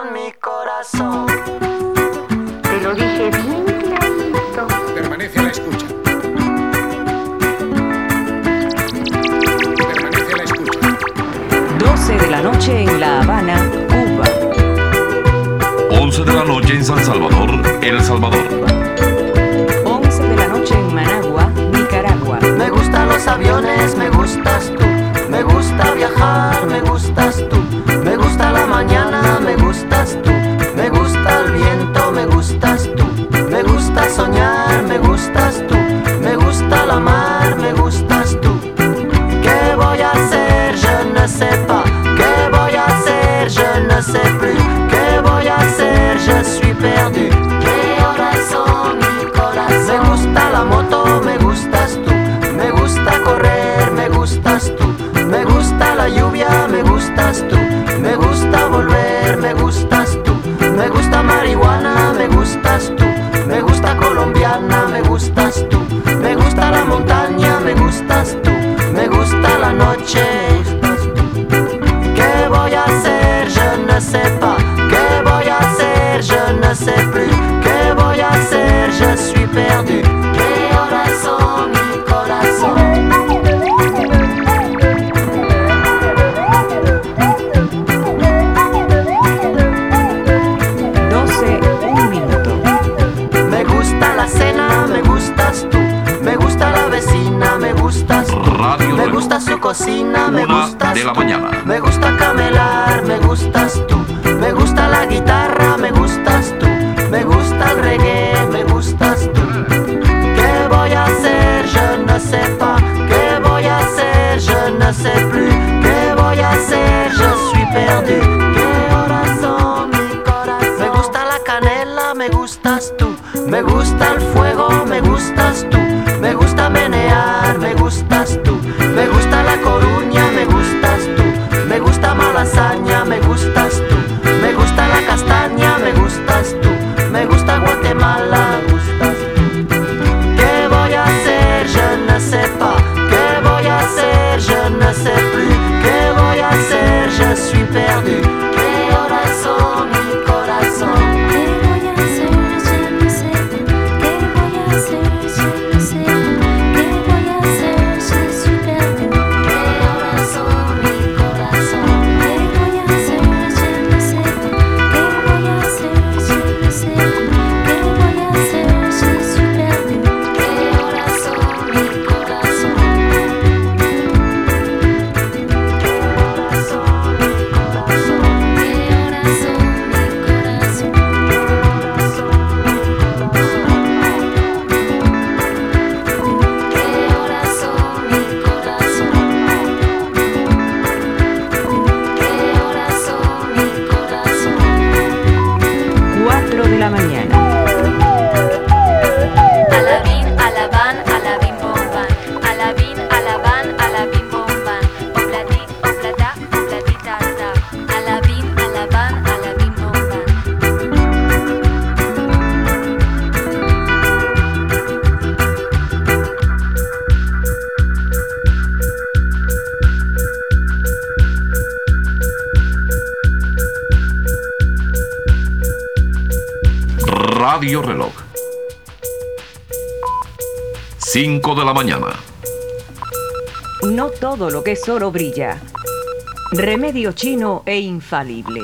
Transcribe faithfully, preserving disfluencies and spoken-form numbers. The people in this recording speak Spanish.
con mi corazón. Te lo dije bien clarito. Permanece a la escucha. Permanece a la escucha. doce de la noche en La Habana, Cuba. once de la noche en San Salvador, El Salvador. once de la noche en Managua, Nicaragua. Me gustan los aviones, me gustas tú. Me gusta viajar, me gustas tú. Me gusta la mañana, me gustas tú. Me gusta el viento, me gustas tú. Me gusta soñar, me gustas tú. Me gusta la mar, me gustas tú. ¿Qué voy a hacer? Je ne sais pas. ¿Qué voy a hacer? Je ne sais plus. ¿Qué voy a hacer? Je suis perdu. ¿Qué horas son, mi corazón? Me gusta la moto, me gustas tú. Me gusta correr, me gustas tú. Me gusta la lluvia, me gustas tú. Me gusta volver, me gustas tú. Me gusta marihuana, me gustas tú. Me gusta colombiana, me gustas tú. Me gusta la montaña, me gustas tú. Me gusta la noche, me gustas tú. ¿Qué voy a hacer? Je ne sais pas. ¿Qué voy a hacer? Je ne sais plus. ¿Qué voy a hacer? Je suis perdu. ¿Qué horas son, mi corazón? doce, un minuto. Me gusta la cena, me gustas tú. Me gusta la vecina, me gustas tú. Radio Me Reloj. gusta su cocina, me Una gustas de la tú. mañana. Me gusta camelar, me gustas tú. Me gusta la guitarra, me gustas tú. Me gusta el reggae, me gustas tú. ¿Qué voy a hacer? Je ne sais pas. ¿Qué voy a hacer? Je ne sais plus. ¿Qué voy a hacer? Je suis perdu. ¿Qué horas son, mi corazón? Me gusta la canela, me gustas tú. Me gusta el fuego, me gustas tú. Me gusta menear, me gustas tú. Me gusta la Coruña, me gustas tú. Me gusta Malasaña, me gustas tú. Me gusta la castaña, me gustas tú. Me gusta Guatemala, me gustas tú. ¿Qué voy a hacer? Je ne sais pas. ¿Qué voy a hacer? Je ne sais plus. ¿Qué voy a hacer? Je suis perdu. ¿Qué horas son, mi corazón? ¿Qué voy a hacer? Je ne sais pas. ¿Qué voy a hacer? Je ne sais pas. ¿Qué voy a hacer? Je suis perdu. ¿Qué horas son, mi corazón? ¿Qué voy a hacer? Je ne sais pas. ¿Qué voy a hacer? Je ne sais pas. ¿Qué voy a hacer? Je suis perdu. ¿Qué horas son, mi corazón? ¿Qué horas son, mi corazón? ¿Qué horas son, mi corazón? ¿Qué horas son, mi corazón? ¿Qué horas son, mi corazón? cuatro de la mañana. Alabín, alabán, alabín, bombán. Alabín, alabán, alabín, bombán. Oblati, oblata, oblatita, ta. Alabín, alabán, alabín, bombán. Radio Reloj. cinco de la mañana. No todo lo que es oro brilla. Remedio chino e infalible.